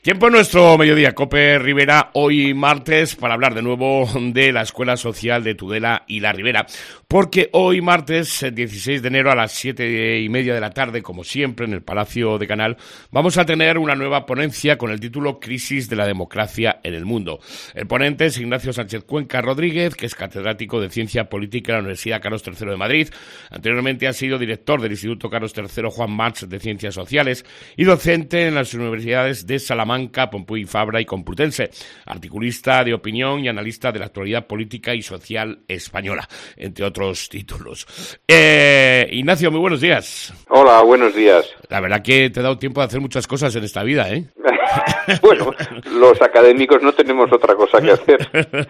Tiempo en nuestro mediodía, COPE Ribera, hoy martes, para hablar de nuevo de la Escuela Social de Tudela y La Ribera, porque hoy martes, 16 de enero a las 7:30 de la tarde, como siempre, en el Palacio de Canal, vamos a tener una nueva ponencia con el título Crisis de la democracia en el mundo. El ponente es Ignacio Sánchez Cuenca Rodríguez, que es catedrático de Ciencia Política en la Universidad Carlos III de Madrid. Anteriormente ha sido director del Instituto Carlos III Juan March de Ciencias Sociales y docente en las universidades de Salamanca, Pompuy Fabra y Complutense, articulista de opinión y analista de la actualidad política y social española, entre otros títulos. Ignacio, muy buenos días. Hola, buenos días. La verdad que te he dado tiempo de hacer muchas cosas en esta vida, ¿eh? Bueno, los académicos no tenemos otra cosa que hacer.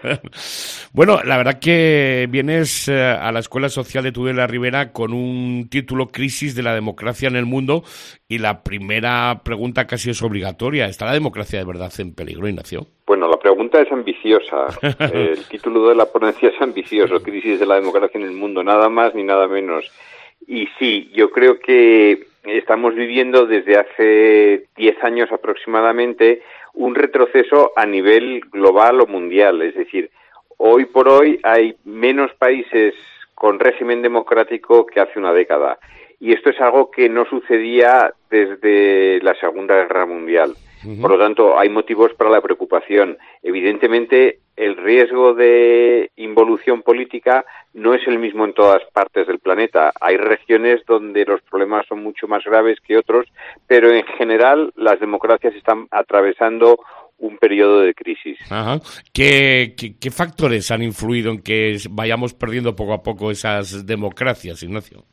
Bueno, la verdad que vienes a la Escuela Social de Tudela Ribera con un título Crisis de la democracia en el mundo, y la primera pregunta casi es obligatoria. ¿Está la democracia de verdad en peligro, Ignacio? Bueno, la pregunta es ambiciosa. El título de la ponencia es ambicioso, Crisis de la democracia en el mundo, nada más ni nada menos. Y sí, yo creo que estamos viviendo desde hace 10 años aproximadamente un retroceso a nivel global o mundial. Es decir, hoy por hoy hay menos países con régimen democrático que hace una década. Y esto es algo que no sucedía desde la Segunda Guerra Mundial. Por lo tanto, hay motivos para la preocupación. Evidentemente, el riesgo de involución política no es el mismo en todas partes del planeta. Hay regiones donde los problemas son mucho más graves que otros, pero en general las democracias están atravesando un periodo de crisis. Ajá. ¿Qué factores han influido en que vayamos perdiendo poco a poco esas democracias, Ignacio?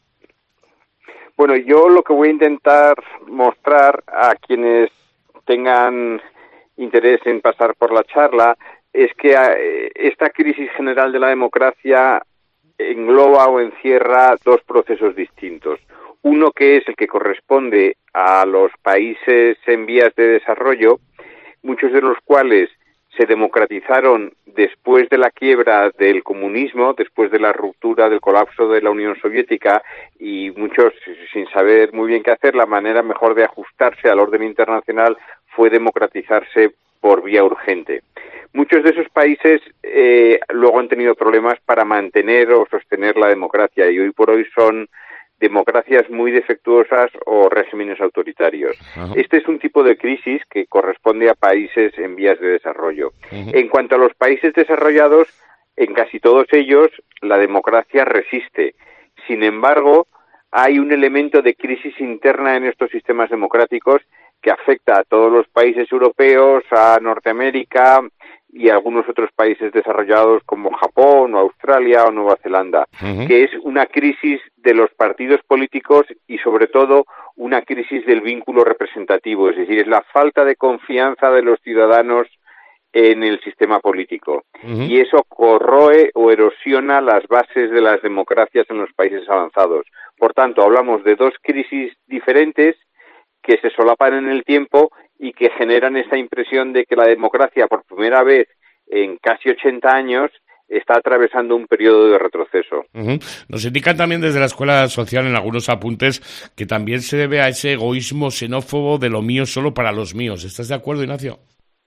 Bueno, yo lo que voy a intentar mostrar a quienes tengan interés en pasar por la charla es que esta crisis general de la democracia engloba o encierra dos procesos distintos. Uno que es el que corresponde a los países en vías de desarrollo, muchos de los cuales se democratizaron después de la quiebra del comunismo, después de la ruptura del colapso de la Unión Soviética, y muchos, sin saber muy bien qué hacer, la manera mejor de ajustarse al orden internacional fue democratizarse por vía urgente. Muchos de esos países luego han tenido problemas para mantener o sostener la democracia, y hoy por hoy son democracias muy defectuosas o regímenes autoritarios. Ajá. Este es un tipo de crisis que corresponde a países en vías de desarrollo. Ajá. En cuanto a los países desarrollados, en casi todos ellos la democracia resiste. Sin embargo, hay un elemento de crisis interna en estos sistemas democráticos que afecta a todos los países europeos, a Norteamérica y a algunos otros países desarrollados como Japón o Australia o Nueva Zelanda, que es una crisis de los partidos políticos y sobre todo una crisis del vínculo representativo, es decir, es la falta de confianza de los ciudadanos en el sistema político. Y eso corroe o erosiona las bases de las democracias en los países avanzados. Por tanto, hablamos de dos crisis diferentes que se solapan en el tiempo y que generan esa impresión de que la democracia, por primera vez en casi 80 años, está atravesando un periodo de retroceso. Nos indican también desde la Escuela Social en algunos apuntes que también se debe a ese egoísmo xenófobo de lo mío solo para los míos. ¿Estás de acuerdo, Ignacio?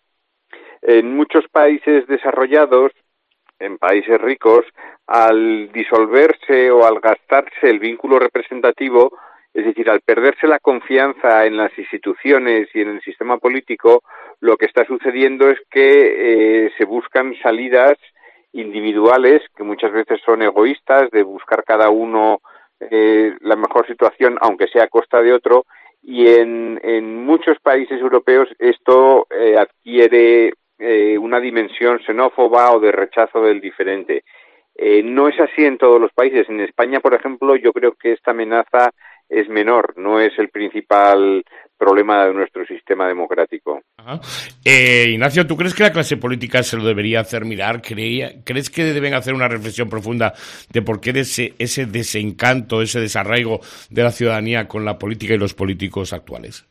En muchos países desarrollados, en países ricos, al disolverse o al gastarse el vínculo representativo, es decir, al perderse la confianza en las instituciones y en el sistema político, lo que está sucediendo es que se buscan salidas individuales, que muchas veces son egoístas, de buscar cada uno la mejor situación, aunque sea a costa de otro, y en muchos países europeos esto adquiere una dimensión xenófoba o de rechazo del diferente. No es así en todos los países. En España, por ejemplo, yo creo que esta amenaza es menor, no es el principal problema de nuestro sistema democrático. Ajá. Ignacio, ¿tú crees que la clase política se lo debería hacer mirar? ¿Crees que deben hacer una reflexión profunda de por qué ese desencanto, ese desarraigo de la ciudadanía con la política y los políticos actuales?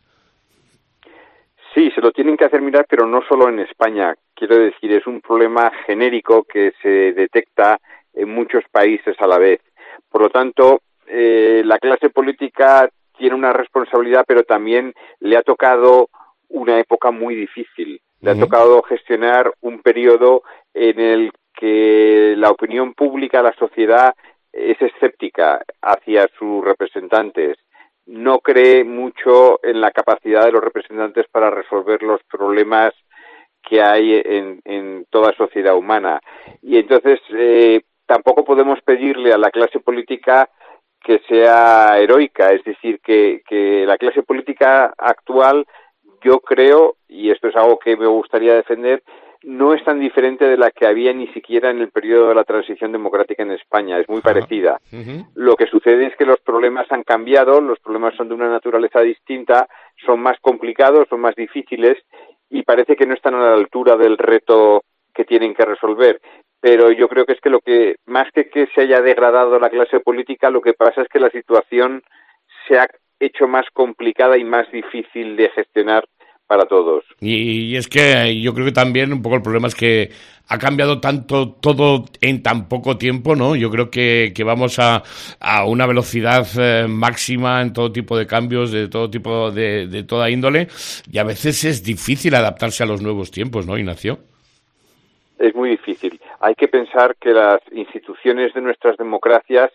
Sí, se lo tienen que hacer mirar, pero no solo en España. Quiero decir, es un problema genérico que se detecta en muchos países a la vez. Por lo tanto, la clase política tiene una responsabilidad, pero también le ha tocado una época muy difícil. Le ha tocado gestionar un periodo en el que la opinión pública, la sociedad, es escéptica hacia sus representantes. No cree mucho en la capacidad de los representantes para resolver los problemas que hay en toda sociedad humana. Y entonces tampoco podemos pedirle a la clase política que sea heroica, es decir, que la clase política actual, yo creo, y esto es algo que me gustaría defender, no es tan diferente de la que había ni siquiera en el periodo de la transición democrática en España, es muy parecida. Lo que sucede es que los problemas han cambiado, los problemas son de una naturaleza distinta, son más complicados, son más difíciles y parece que no están a la altura del reto que tienen que resolver. Pero yo creo que es que lo que, más que se haya degradado la clase política, lo que pasa es que la situación se ha hecho más complicada y más difícil de gestionar para todos. Y es que yo creo que también un poco el problema es que ha cambiado tanto todo en tan poco tiempo, ¿no? Yo creo que vamos a una velocidad máxima en todo tipo de cambios, de todo tipo, de toda índole, y a veces es difícil adaptarse a los nuevos tiempos, ¿no, Ignacio? Es muy difícil. Hay que pensar que las instituciones de nuestras democracias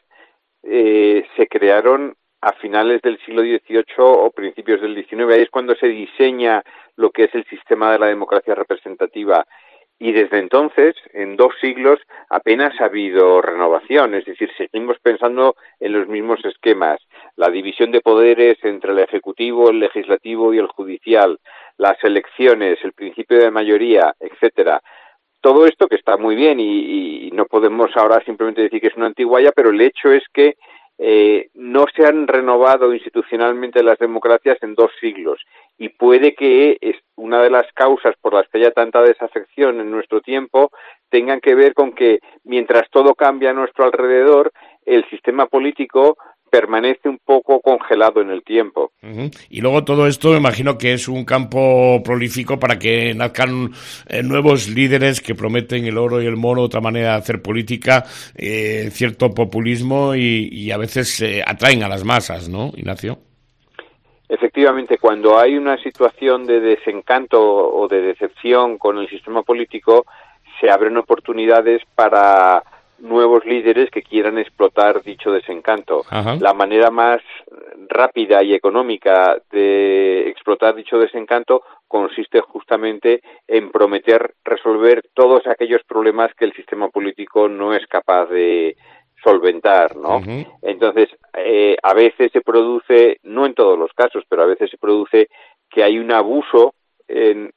se crearon a finales del siglo XVIII o principios del XIX. Ahí es cuando se diseña lo que es el sistema de la democracia representativa. Y desde entonces, en 2 siglos, apenas ha habido renovación. Es decir, seguimos pensando en los mismos esquemas. La división de poderes entre el Ejecutivo, el Legislativo y el Judicial, las elecciones, el principio de mayoría, etcétera. Todo esto que está muy bien y no podemos ahora simplemente decir que es una antigualla, pero el hecho es que no se han renovado institucionalmente las democracias en 2 siglos y puede que una de las causas por las que haya tanta desafección en nuestro tiempo tengan que ver con que mientras todo cambia a nuestro alrededor, el sistema político permanece un poco congelado en el tiempo. Y luego todo esto me imagino que es un campo prolífico para que nazcan nuevos líderes que prometen el oro y el moro, otra manera de hacer política, cierto populismo y a veces atraen a las masas, ¿no, Ignacio? Efectivamente, cuando hay una situación de desencanto o de decepción con el sistema político, se abren oportunidades para nuevos líderes que quieran explotar dicho desencanto. Ajá. La manera más rápida y económica de explotar dicho desencanto consiste justamente en prometer resolver todos aquellos problemas que el sistema político no es capaz de solventar, ¿no? Entonces, a veces se produce, no en todos los casos, pero a veces se produce que hay un abuso en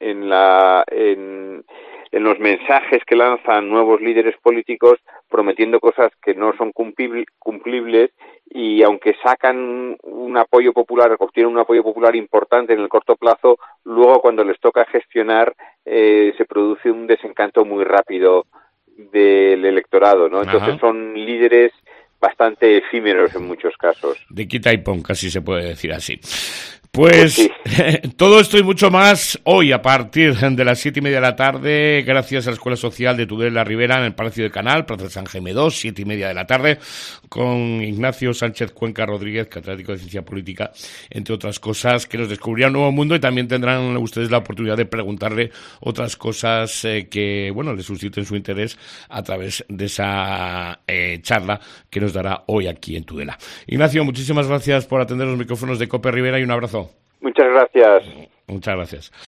los mensajes que lanzan nuevos líderes políticos prometiendo cosas que no son cumplibles y aunque sacan un apoyo popular, obtienen un apoyo popular importante en el corto plazo, luego cuando les toca gestionar se produce un desencanto muy rápido del electorado, ¿no? Entonces son líderes bastante efímeros en muchos casos. De quita y pon, casi se puede decir así. Pues sí. Todo esto y mucho más hoy a partir de las 7:30 de la tarde, gracias a la Escuela Social de Tudela Ribera en el Palacio del Canal, Plaza de San Jaime 2, 7:30 de la tarde, con Ignacio Sánchez Cuenca Rodríguez, catedrático de Ciencia Política, entre otras cosas, que nos descubrirá un nuevo mundo y también tendrán ustedes la oportunidad de preguntarle otras cosas que, bueno, les susciten su interés a través de esa charla que nos dará hoy aquí en Tudela. Ignacio, muchísimas gracias por atender los micrófonos de COPE Ribera y un abrazo. Muchas gracias. Muchas gracias.